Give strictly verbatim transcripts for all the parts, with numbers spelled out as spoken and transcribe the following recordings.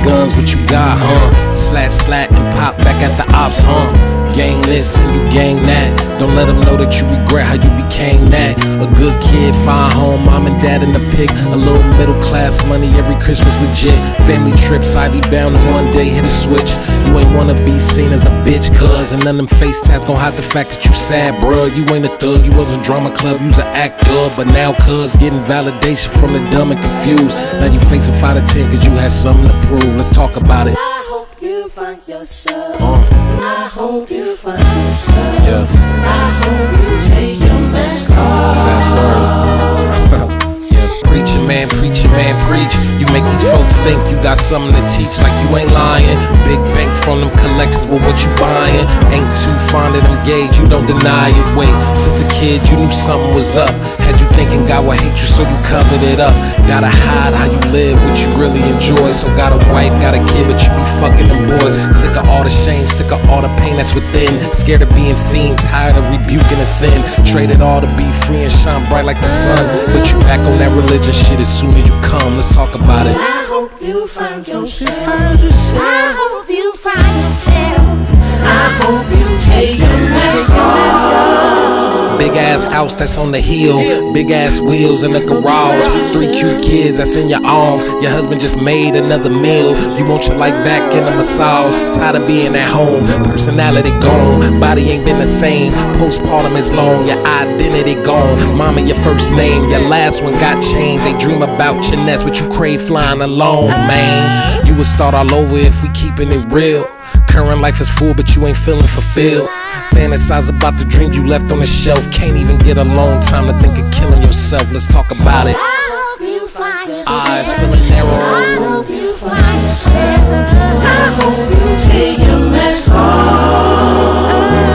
guns, what you got, huh? Slat, slat, and pop back at the ops, huh? Gang this and you gang that. Don't let them know that you regret how you became that. A good kid, fine home, mom and dad in the pic. A little middle class money every Christmas legit. Family trips, I be bound to one day hit a switch. You ain't wanna be seen as a bitch, cuz. And none of them face tats gon' hide the fact that you sad, bruh. You ain't a thug, you was a drama club, you's an actor. But now cuz, getting validation from the dumb and confused. Now you facing five to ten cause you had something to prove. Let's talk about it. I hope you find yourself. uh. I hope you find yourself. Yeah. I hope you take your mask off. Sad story. Yeah. Preacher man, preacher man, preach. You make these folks think you got something to teach, like you ain't lying. Big bank from them collections, but what you buying? Ain't too fond of them gauge, you don't deny it. Wait, since a kid you knew something was up. Had you thinking God would hate you, so you covered it up. Gotta hide how you live, what you really enjoy. So got a wife, got a kid, but you be fucking them boys. Sick of all the shame, sick of all the pain that's within. Scared of being seen, tired of rebuking a sin. Traded all to be free and shine bright like the sun. But you back on that religion shit as soon as you come. Let's talk about it. I hope you find yourself. I hope you find yourself. I hope you take your mask off. Big ass house that's on the hill, big ass wheels in the garage, three cute kids that's in your arms. Your husband just made another meal. You want your life back in a massage. Tired of being at home, personality gone, body ain't been the same. Postpartum is long, your identity gone. Mama your first name, your last one got changed. They dream about your nest, but you crave flying alone, man. You would start all over if we keeping it real. Current life is full, but you ain't feeling fulfilled. Fantasize about the dreams you left on the shelf. Can't even get alone time to think of killing yourself. Let's talk about it. I hope you find yourself. Eyes feeling narrow. I hope you find yourself. I hope you take your mask off.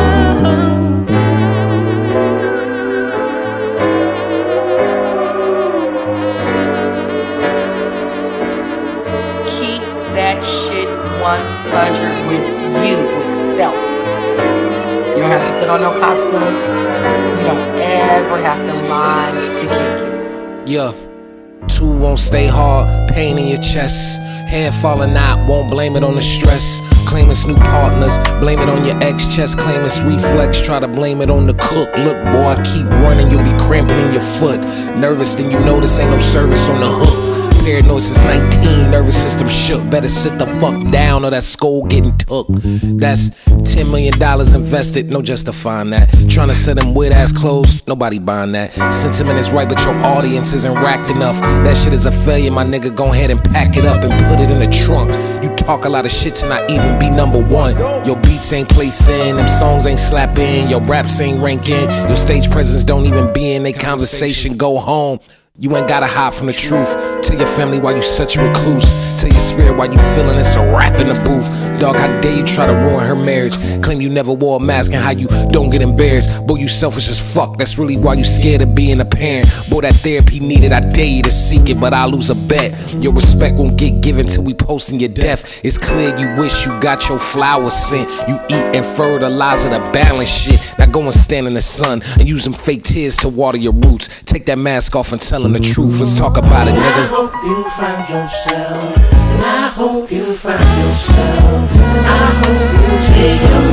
Keep that shit one hundred with you, with self. You don't have to put on no costume. You don't ever have to lie to get you. Yeah. Two won't stay hard, pain in your chest. Hair falling out, won't blame it on the stress. Claim it's new partners, blame it on your ex. Chest claim it's reflex, try to blame it on the cook. Look boy, keep running, you'll be cramping in your foot. Nervous, then you know this ain't no service on the hook. Paranoid since nineteen, nervous system shook. Better sit the fuck down or that skull getting took. That's ten million dollars invested, no justifying that. Trying to sell them weird ass clothes, nobody buying that. Sentiment is right, but your audience isn't racked enough. That shit is a failure, my nigga, go ahead and pack it up and put it in the trunk. You talk a lot of shit to not even be number one. Your beats ain't placing, them songs ain't slapping, your raps ain't ranking, your stage presence don't even be in they conversation. Go home. You ain't gotta hide from the truth. Tell your family why you such a recluse. Tell your spirit why you feeling it's a rap in the booth. Dog, how dare you try to ruin her marriage? Claim you never wore a mask and how you don't get embarrassed. Boy, you selfish as fuck, that's really why you scared of being a parent. Boy, that therapy needed, I dare you to seek it, but I lose a bet. Your respect won't get given till we posting your death. It's clear you wish you got your flowers sent. You eat and fertilize the balance shit. Now go and stand in the sun and use them fake tears to water your roots. Take that mask off and tell them the truth. Let's talk about it, nigga. I hope you find yourself. And I hope you find yourself. I hope you take your